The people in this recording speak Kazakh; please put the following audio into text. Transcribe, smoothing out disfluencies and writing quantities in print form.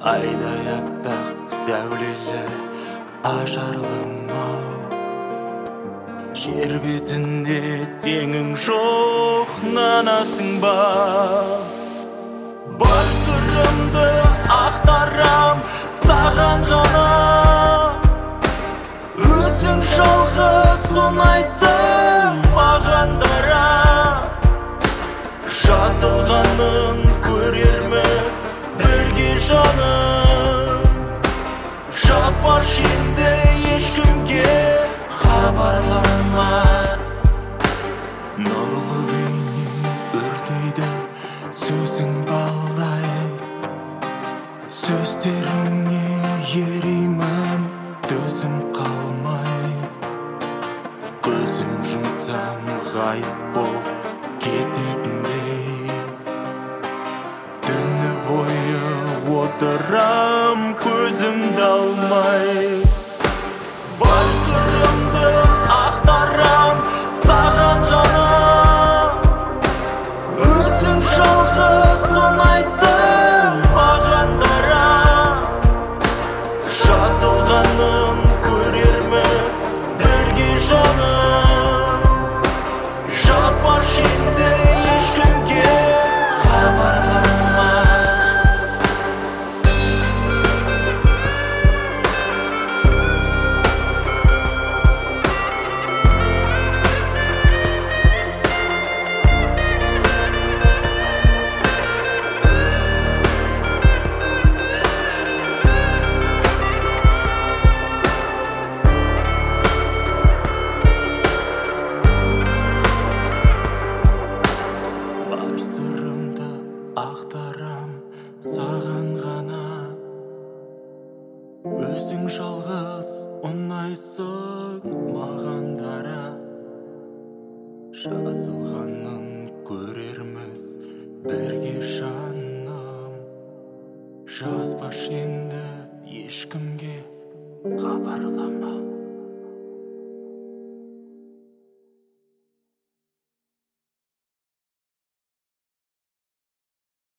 Ayday appak sәулелі ажарлым-ау, жер бетінде теңің жоқ, нанасың ба? Бар сырымды ақтарам саған ғана, өзің жалғыз ұнайсың маған дара. Жазылғанын көрерміз бірге жаным, жазбаш енді ешкімге хабарлама. Нұрлы бейнең өртейді сөзің балдай, сөздеріңе еримін төзім қалмай. Көзім жұмсам ғайып боп кететіндей, түні бойы отырам көзімді алмай. Бар сырымды ақтарам саған ғана, өзің жалғыз ұнайсың маған дара. Жазылғанын көрерміз бірге жаным, жазбаш енді ешкімге хабарлама. Бар сырымды ақтарам саған ғана, өзің жалғыз ұнайсың маған дара. Жазылғанын көрерміз бірге жаным, жазбаш енді ешкімге хабарлама.